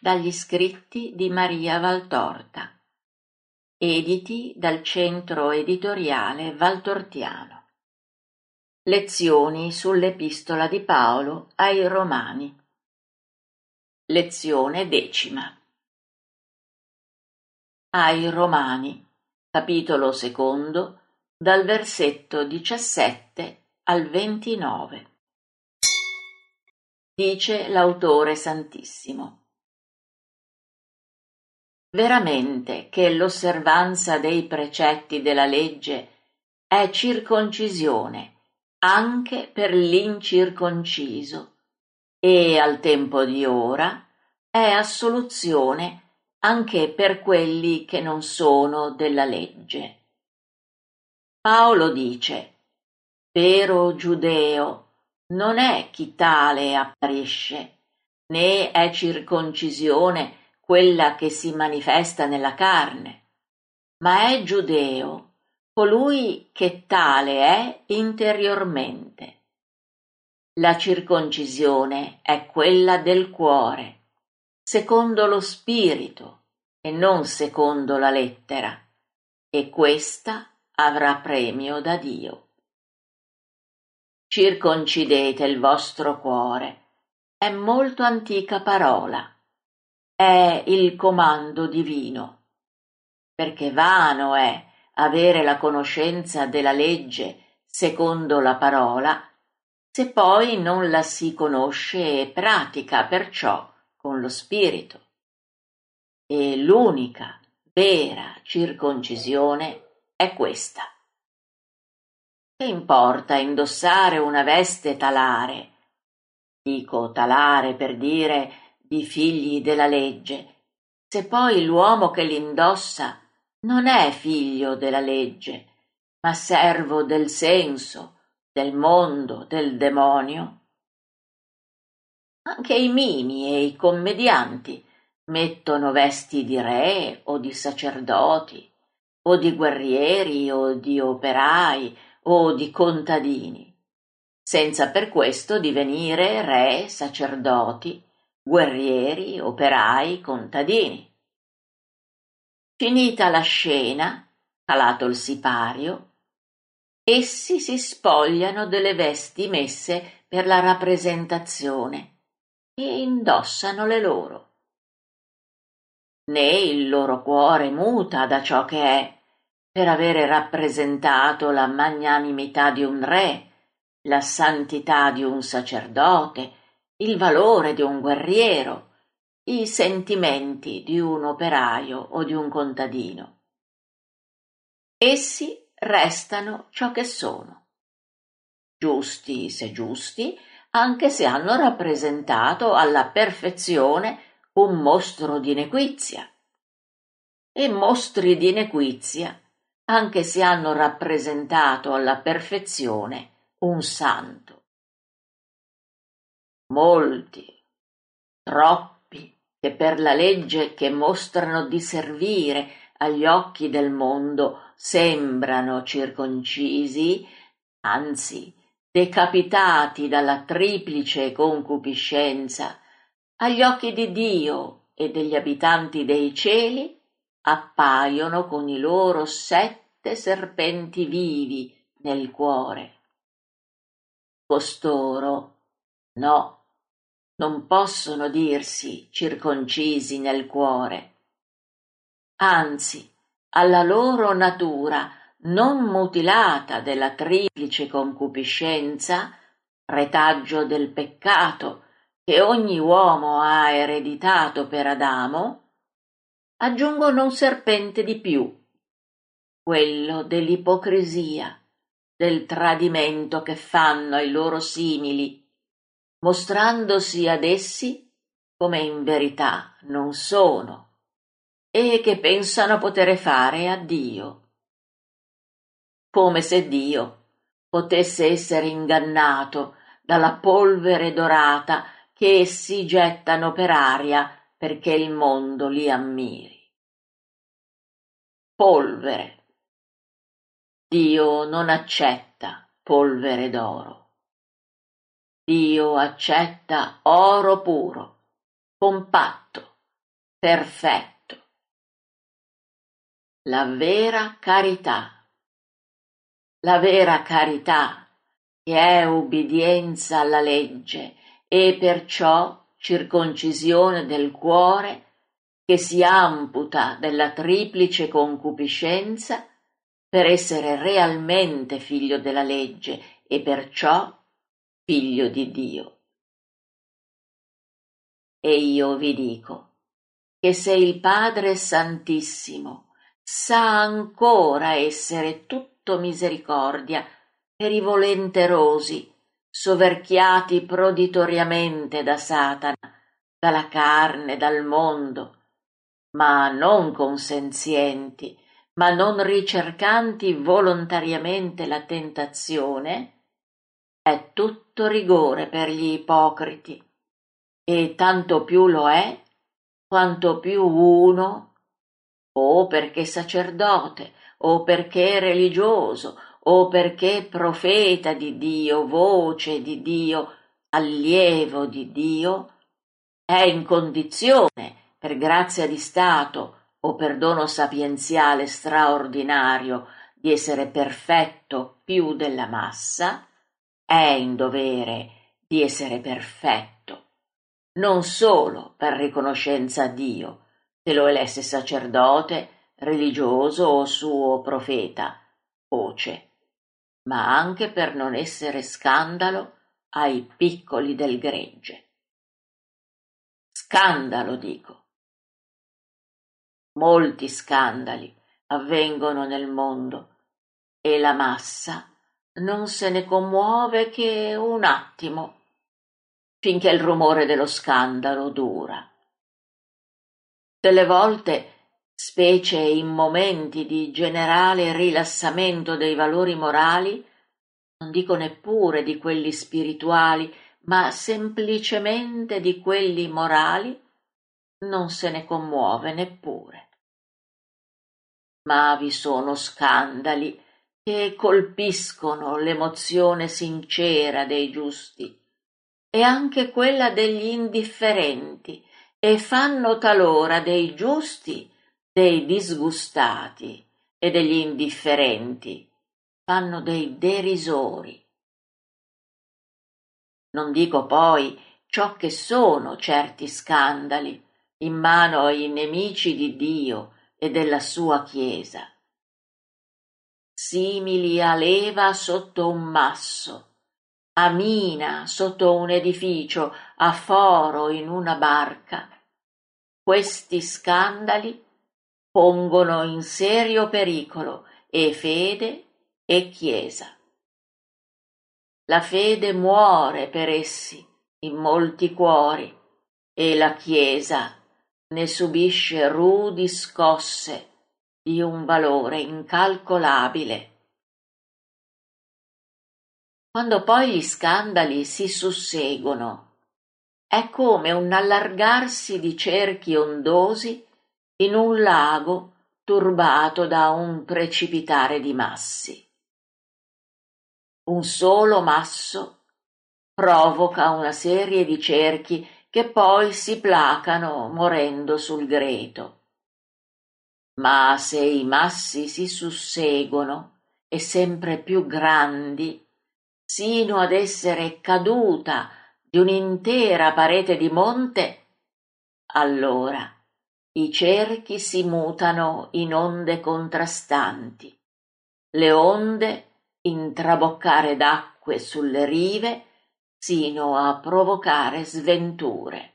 dagli scritti di Maria Valtorta, editi dal Centro Editoriale Valtortiano. Lezioni sull'Epistola di Paolo ai Romani. Lezione 10. Ai Romani, capitolo 2, dal versetto 17 al 29. Dice l'autore santissimo: veramente che l'osservanza dei precetti della legge è circoncisione anche per l'incirconciso, e al tempo di ora è assoluzione anche per quelli che non sono della legge. Paolo dice: vero giudeo non è chi tale apparisce, né è circoncisione quella che si manifesta nella carne, ma è giudeo colui che tale è interiormente. La circoncisione è quella del cuore, secondo lo spirito e non secondo la lettera, e questa avrà premio da Dio. Circoncidete il vostro cuore è molto antica parola, è il comando divino, perché vano è avere la conoscenza della legge secondo la parola, se poi non la si conosce e pratica perciò con lo spirito. E l'unica vera circoncisione è questa. Che importa indossare una veste talare? Dico talare per dire di figli della legge, se poi l'uomo che l'indossa non è figlio della legge, ma servo del senso, del mondo, del demonio. Anche i mimi e i commedianti mettono vesti di re o di sacerdoti, o di guerrieri o di operai o di contadini, senza per questo divenire re, sacerdoti, guerrieri, operai, contadini. Finita la scena, calato il sipario, essi si spogliano delle vesti messe per la rappresentazione e indossano le loro. Né il loro cuore muta da ciò che è, per avere rappresentato la magnanimità di un re, la santità di un sacerdote, il valore di un guerriero, i sentimenti di un operaio o di un contadino. Essi restano ciò che sono, giusti se giusti, anche se hanno rappresentato alla perfezione un mostro di nequizia, e mostri di nequizia, anche se hanno rappresentato alla perfezione un santo. Molti, troppi, che per la legge che mostrano di servire agli occhi del mondo sembrano circoncisi, anzi decapitati dalla triplice concupiscenza, agli occhi di Dio e degli abitanti dei cieli appaiono con i loro 7 serpenti vivi nel cuore. Costoro, no, non possono dirsi circoncisi nel cuore. Anzi, alla loro natura non mutilata della triplice concupiscenza, retaggio del peccato che ogni uomo ha ereditato per Adamo, aggiungono un serpente di più, quello dell'ipocrisia, del tradimento che fanno ai loro simili, mostrandosi ad essi come in verità non sono e che pensano potere fare a Dio. Come se Dio potesse essere ingannato dalla polvere dorata che essi gettano per aria perché il mondo li ammiri. Polvere. Dio non accetta polvere d'oro. Dio accetta oro puro, compatto, perfetto. La vera carità. La vera carità, che è ubbidienza alla legge e perciò circoncisione del cuore, che si amputa della triplice concupiscenza per essere realmente figlio della legge e perciò figlio di Dio. E io vi dico che se il Padre Santissimo sa ancora essere tutto misericordia per i volenterosi, soverchiati proditoriamente da Satana, dalla carne, dal mondo, ma non consenzienti, ma non ricercanti volontariamente la tentazione, è tutto rigore per gli ipocriti, e tanto più lo è quanto più uno, o perché sacerdote, o perché religioso, o perché profeta di Dio, voce di Dio, allievo di Dio, è in condizione, per grazia di Stato o per dono sapienziale straordinario, di essere perfetto più della massa, è in dovere di essere perfetto, non solo per riconoscenza a Dio, che lo elesse sacerdote, religioso o suo profeta, voce, ma anche per non essere scandalo ai piccoli del gregge. Scandalo, dico. Molti scandali avvengono nel mondo e la massa non se ne commuove che un attimo, finché il rumore dello scandalo dura. Delle volte, specie in momenti di generale rilassamento dei valori morali, non dico neppure di quelli spirituali, ma semplicemente di quelli morali, non se ne commuove neppure. Ma vi sono scandali che colpiscono l'emozione sincera dei giusti e anche quella degli indifferenti e fanno talora dei giusti dei disgustati e degli indifferenti fanno dei derisori. Non dico poi ciò che sono certi scandali in mano ai nemici di Dio e della sua Chiesa, simili a leva sotto un masso, a mina sotto un edificio, a foro in una barca. Questi scandali pongono in serio pericolo e fede e Chiesa. La fede muore per essi in molti cuori e la Chiesa ne subisce rudi scosse di un valore incalcolabile. Quando poi gli scandali si susseguono, è come un allargarsi di cerchi ondosi in un lago turbato da un precipitare di massi. Un solo masso provoca una serie di cerchi che poi si placano morendo sul greto. Ma se i massi si susseguono e sempre più grandi, sino ad essere caduta di un'intera parete di monte, allora i cerchi si mutano in onde contrastanti, le onde in traboccare d'acque sulle rive sino a provocare sventure.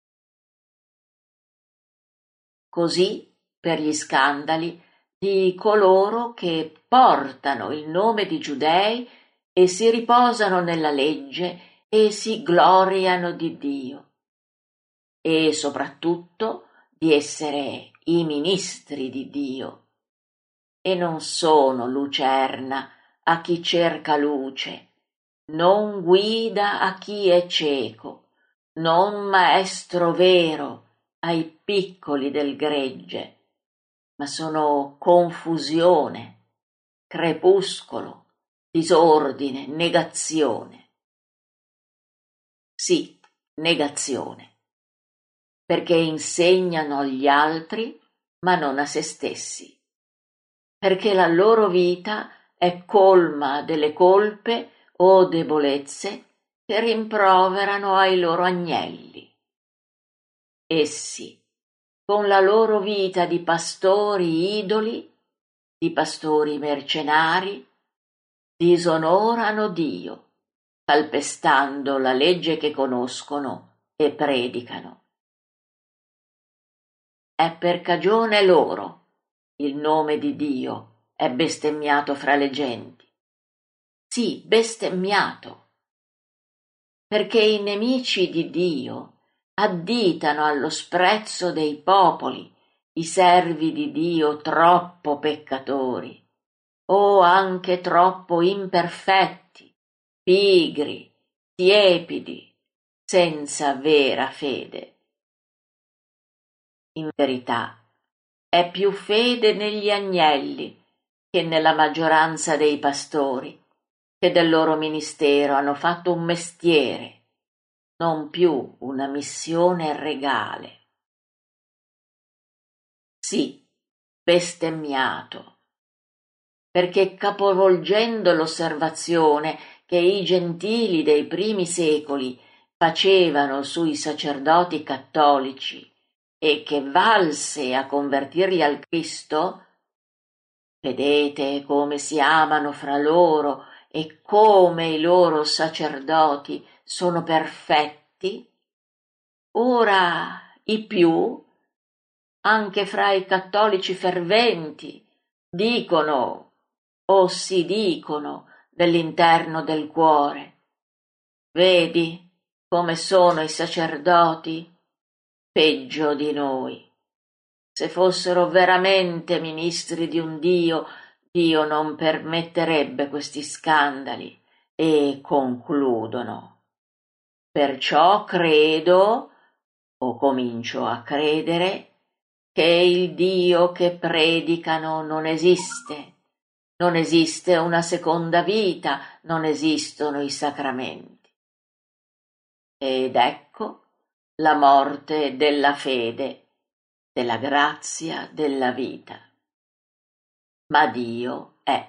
Così per gli scandali di coloro che portano il nome di giudei e si riposano nella legge e si gloriano di Dio, e soprattutto di essere i ministri di Dio, e non sono lucerna a chi cerca luce, non guida a chi è cieco, non maestro vero ai piccoli del gregge, ma sono confusione, crepuscolo, disordine, negazione. Sì, negazione. perché insegnano agli altri, ma non a se stessi, perché la loro vita è colma delle colpe o debolezze che rimproverano ai loro agnelli. Essi, con la loro vita di pastori idoli, di pastori mercenari, disonorano Dio, calpestando la legge che conoscono e predicano. È per cagione loro il nome di Dio è bestemmiato fra le genti. Sì, bestemmiato, perché i nemici di Dio additano allo sprezzo dei popoli i servi di Dio troppo peccatori, o anche troppo imperfetti, pigri, tiepidi, senza vera fede. In verità, è più fede negli agnelli che nella maggioranza dei pastori, che del loro ministero hanno fatto un mestiere, non più una missione regale. Sì, bestemmiato, perché capovolgendo l'osservazione che i gentili dei primi secoli facevano sui sacerdoti cattolici e che valse a convertirli al Cristo, vedete come si amano fra loro e come i loro sacerdoti sono perfetti, ora i più, anche fra i cattolici ferventi, dicono o si dicono dell'interno del cuore: vedi come sono i sacerdoti, peggio di noi. Se fossero veramente ministri di un Dio, Dio non permetterebbe questi scandali. E concludono: perciò credo, o comincio a credere, che il Dio che predicano non esiste. Non esiste una seconda vita, non esistono i sacramenti. Ed ecco la morte della fede, della grazia, della vita. Ma Dio è.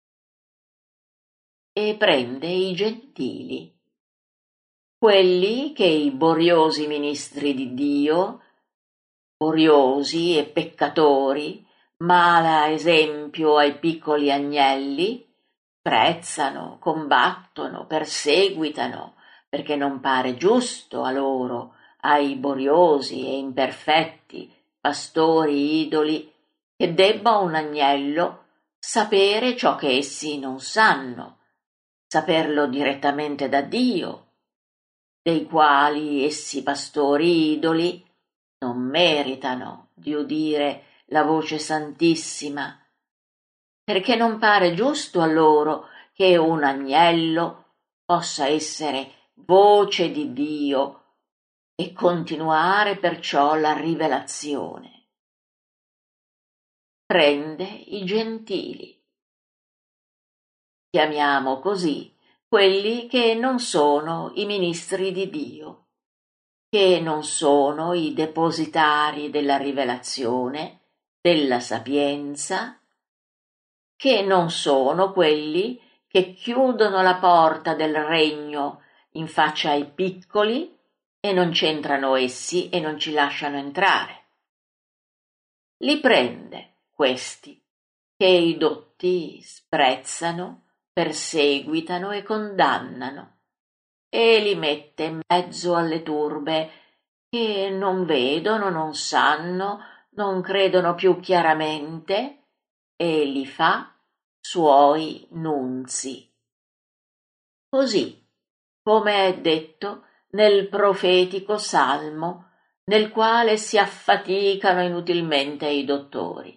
E prende i gentili, quelli che i boriosi ministri di Dio, boriosi e peccatori, mala esempio ai piccoli agnelli, prezzano, combattono, perseguitano, perché non pare giusto a loro, ai boriosi e imperfetti pastori idoli, che debba un agnello sapere ciò che essi non sanno, saperlo direttamente da Dio, dei quali essi pastori idoli non meritano di udire la voce santissima, perché non pare giusto a loro che un agnello possa essere voce di Dio e continuare perciò la rivelazione. Prende i gentili. Chiamiamo così quelli che non sono i ministri di Dio, che non sono i depositari della rivelazione, della sapienza, che non sono quelli che chiudono la porta del regno in faccia ai piccoli e non c'entrano essi e non ci lasciano entrare. Li prende questi, che i dotti sprezzano, perseguitano e condannano, e li mette in mezzo alle turbe che non vedono, non sanno, non credono più chiaramente, e li fa suoi nunzi. Così come è detto nel profetico Salmo, nel quale si affaticano inutilmente i dottori.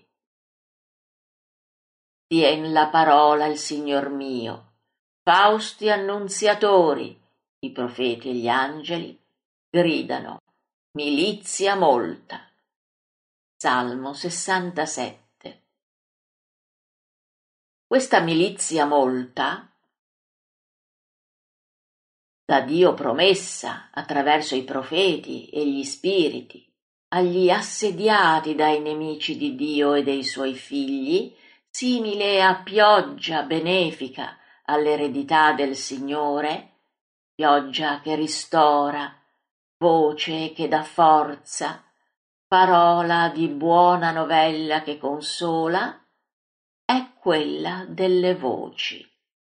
Tien la parola il Signor mio, fausti annunziatori, i profeti e gli angeli, gridano, milizia molta. Salmo 67. Questa milizia molta da Dio promessa attraverso i profeti e gli spiriti, agli assediati dai nemici di Dio e dei suoi figli, simile a pioggia benefica all'eredità del Signore, pioggia che ristora, voce che dà forza, parola di buona novella che consola, è quella delle voci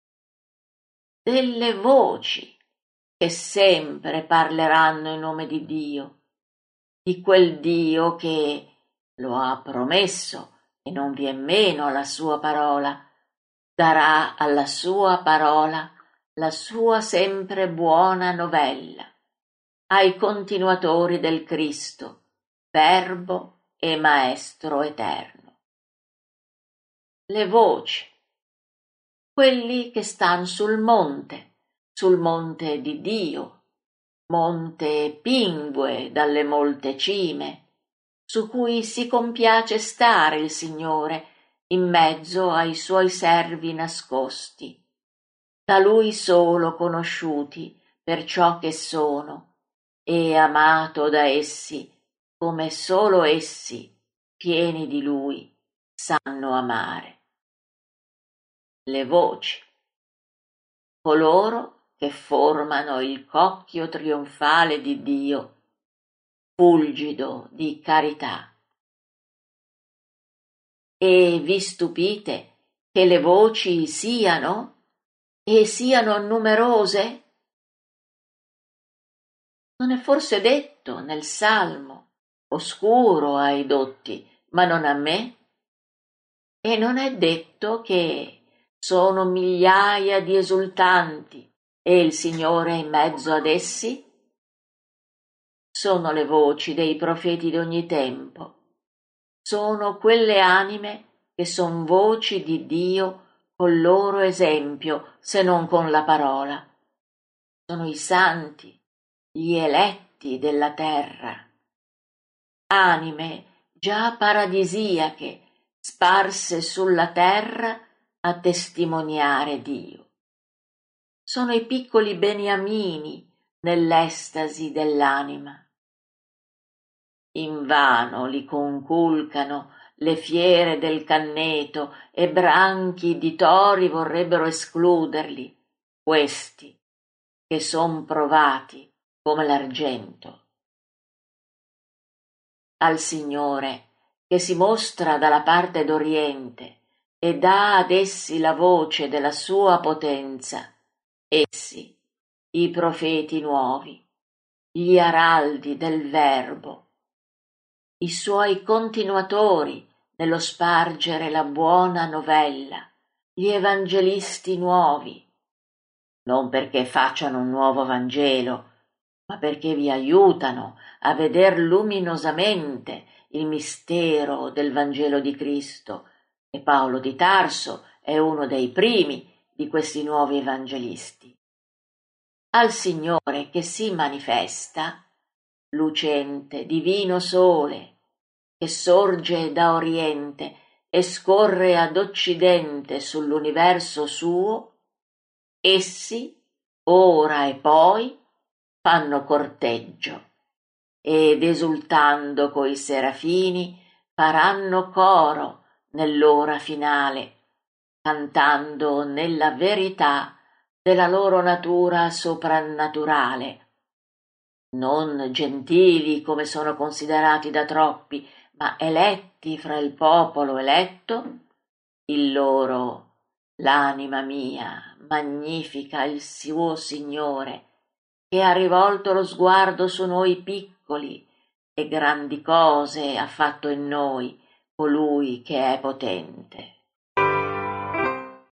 che sempre parleranno in nome di Dio, di quel Dio che lo ha promesso e non vien meno alla sua parola, darà alla sua parola la sua sempre buona novella, ai continuatori del Cristo, Verbo e Maestro eterno. Le voci, quelli che stan sul monte di Dio, monte pingue dalle molte cime, su cui si compiace stare il Signore in mezzo ai suoi servi nascosti, da Lui solo conosciuti per ciò che sono, e amato da essi come solo essi, pieni di Lui, sanno amare. Le voci, coloro che formano il cocchio trionfale di Dio, fulgido di carità. E vi stupite che le voci siano, e siano numerose? Non è forse detto nel Salmo, oscuro ai dotti, ma non a me? E non è detto che sono migliaia di esultanti e il Signore è in mezzo ad essi? Sono le voci dei profeti d'ogni tempo, sono quelle anime che son voci di Dio col loro esempio, se non con la parola. Sono i santi, gli eletti della terra, anime già paradisiache, sparse sulla terra a testimoniare Dio. Sono i piccoli beniamini nell'estasi dell'anima. Invano li conculcano le fiere del canneto e branchi di tori vorrebbero escluderli, questi che son provati come l'argento. Al Signore che si mostra dalla parte d'Oriente e dà ad essi la voce della sua potenza, essi, i profeti nuovi, gli araldi del Verbo, i suoi continuatori nello spargere la buona novella, gli evangelisti nuovi, non perché facciano un nuovo Vangelo, ma perché vi aiutano a veder luminosamente il mistero del Vangelo di Cristo, e Paolo di Tarso è uno dei primi di questi nuovi evangelisti. Al Signore che si manifesta, lucente, divino sole, che sorge da oriente e scorre ad occidente sull'universo suo, essi, ora e poi, fanno corteggio ed esultando coi serafini faranno coro nell'ora finale, cantando nella verità della loro natura soprannaturale, non gentili come sono considerati da troppi, ma eletti fra il popolo eletto, il loro, l'anima mia, magnifica il suo Signore, che ha rivolto lo sguardo su noi piccoli e grandi cose ha fatto in noi colui che è potente.